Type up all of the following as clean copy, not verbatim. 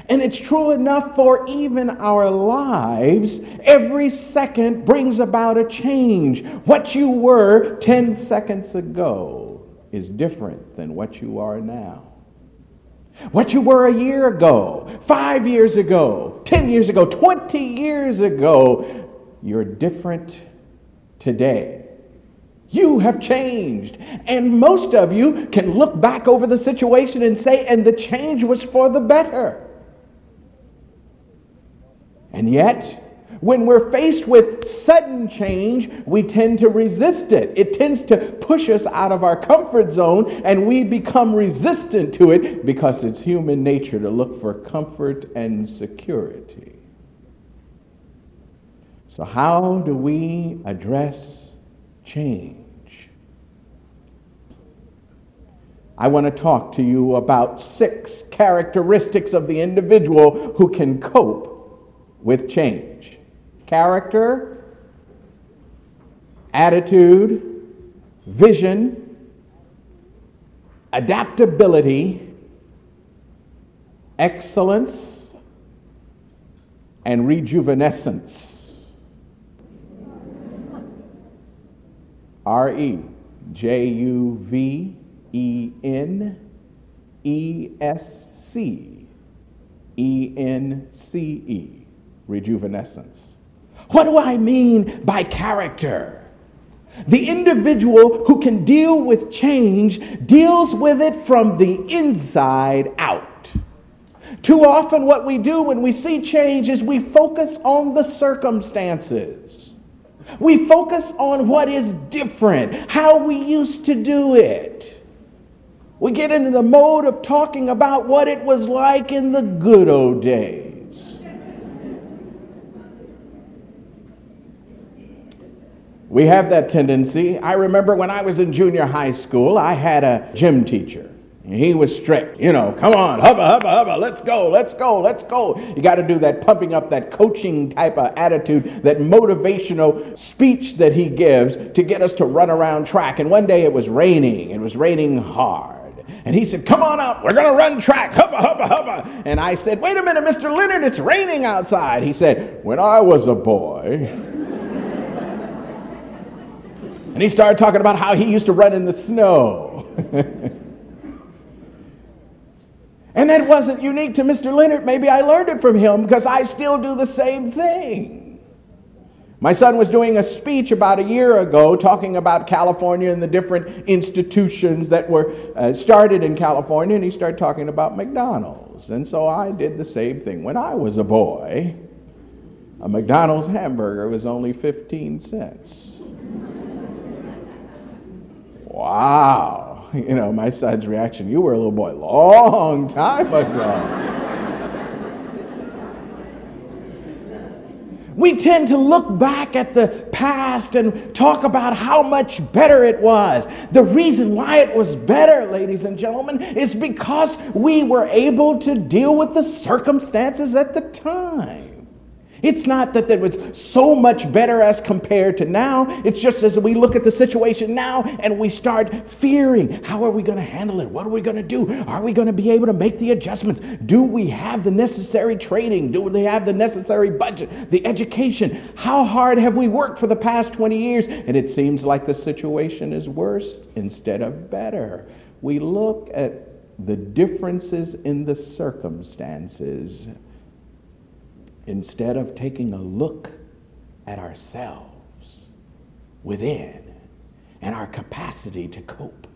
And it's true enough for even our lives. Every second brings about a change. What you were 10 seconds ago is different than what you are now. What you were a year ago, 5 years ago, 10 years ago, 20 years ago, you're different today. You have changed. And most of you can look back over the situation and say, and the change was for the better. And yet, when we're faced with sudden change, we tend to resist it. It tends to push us out of our comfort zone, and we become resistant to it because it's human nature to look for comfort and security. So how do we address change? I want to talk to you about 6 characteristics of the individual who can cope with change. Character, attitude, vision, adaptability, excellence, and rejuvenescence. REJUVENESCE. Rejuvenescence. What do I mean by character? The individual who can deal with change deals with it from the inside out. Too often what we do when we see change is we focus on the circumstances. We focus on what is different, how we used to do it. We get into the mode of talking about what it was like in the good old days. We have that tendency. I remember when I was in junior high school, I had a gym teacher. And he was strict. You know, come on, hubba, hubba, hubba, let's go, let's go, let's go. You got to do that pumping up, that coaching type of attitude, that motivational speech that he gives to get us to run around track. And one day it was raining hard. And he said, come on up, we're going to run track, hubba, hubba, hubba. And I said, wait a minute, Mr. Leonard, it's raining outside. He said, when I was a boy... And he started talking about how he used to run in the snow. And that wasn't unique to Mr. Leonard. Maybe I learned it from him because I still do the same thing. My son was doing a speech about a year ago talking about California and the different institutions that were started in California, and he started talking about McDonald's. And so I did the same thing. When I was a boy, a McDonald's hamburger was only 15 cents. Wow. You know, my son's reaction, you were a little boy long time ago. We tend to look back at the past and talk about how much better it was. The reason why it was better, ladies and gentlemen, is because we were able to deal with the circumstances at the time. It's not that it was so much better as compared to now. It's just as we look at the situation now and we start fearing, how are we going to handle it? What are we going to do? Are we going to be able to make the adjustments? Do we have the necessary training? Do they have the necessary budget, the education? How hard have we worked for the past 20 years? And it seems like the situation is worse instead of better. We look at the differences in the circumstances instead of taking a look at ourselves within and our capacity to cope.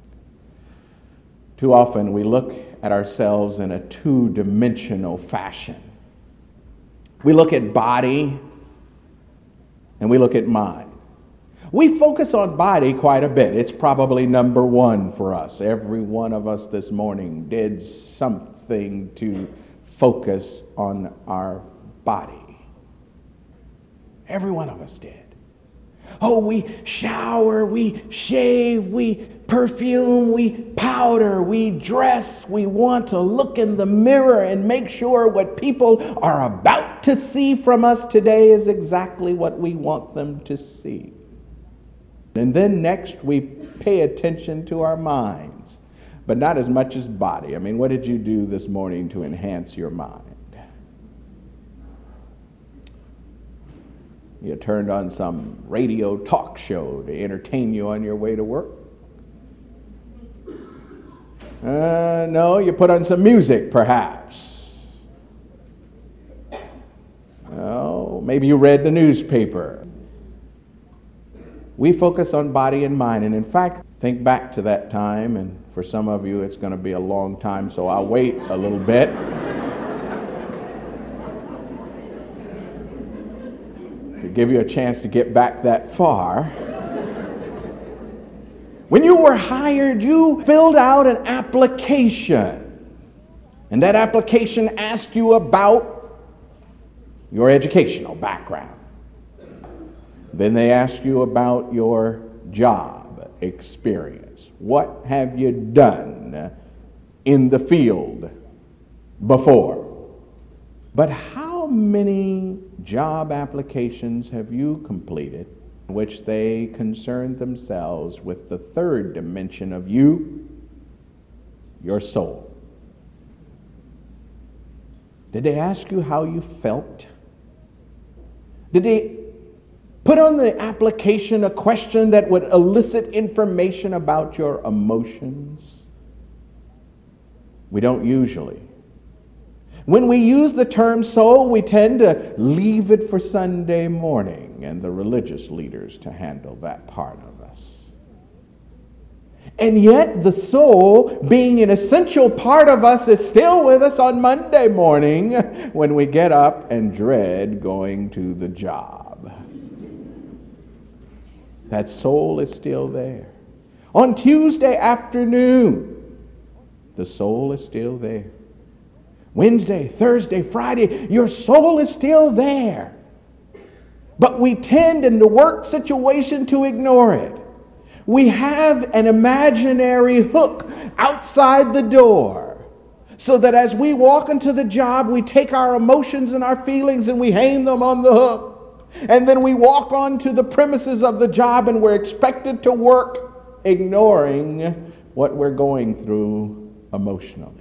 Too often we look at ourselves in a two-dimensional fashion. We look at body and we look at mind. We focus on body quite a bit. It's probably number one for us. Every one of us this morning did something to focus on our body. Every one of us did. Oh, we shower, we shave, we perfume, we powder, we dress. We want to look in the mirror and make sure what people are about to see from us today is exactly what we want them to see. And then next we pay attention to our minds. but not as much as body. I mean, what did you do this morning to enhance your mind? You turned on some radio talk show to entertain you on your way to work? No, you put on some music, perhaps. Oh, maybe you read the newspaper. We focus on body and mind, and in fact, think back to that time, and for some of you it's going to be a long time, so I'll wait a little bit. To give you a chance to get back that far. When you were hired, you filled out an application. And that application asked you about your educational background. Then they asked you about your job experience. What have you done in the field before? But how many job applications have you completed in which they concerned themselves with the third dimension of you, your soul? Did they ask you how you felt? Did they put on the application a question that would elicit information about your emotions? We don't usually. When we use the term soul, we tend to leave it for Sunday morning and the religious leaders to handle that part of us. And yet the soul, being an essential part of us, is still with us on Monday morning when we get up and dread going to the job. That soul is still there. On Tuesday afternoon, the soul is still there. Wednesday, Thursday, Friday, your soul is still there. But we tend in the work situation to ignore it. We have an imaginary hook outside the door, so that as we walk into the job, we take our emotions and our feelings and we hang them on the hook. And then we walk onto the premises of the job and we're expected to work, ignoring what we're going through emotionally.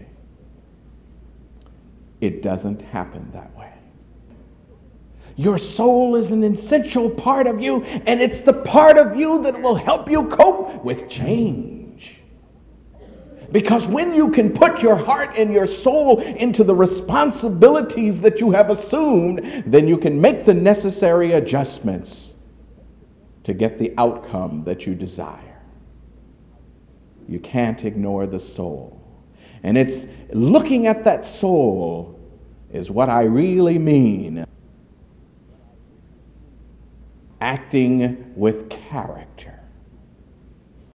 It doesn't happen that way. Your soul is an essential part of you, and it's the part of you that will help you cope with change. Because when you can put your heart and your soul into the responsibilities that you have assumed, then you can make the necessary adjustments to get the outcome that you desire. You can't ignore the soul. And it's looking at that soul is what I really mean. Acting with character.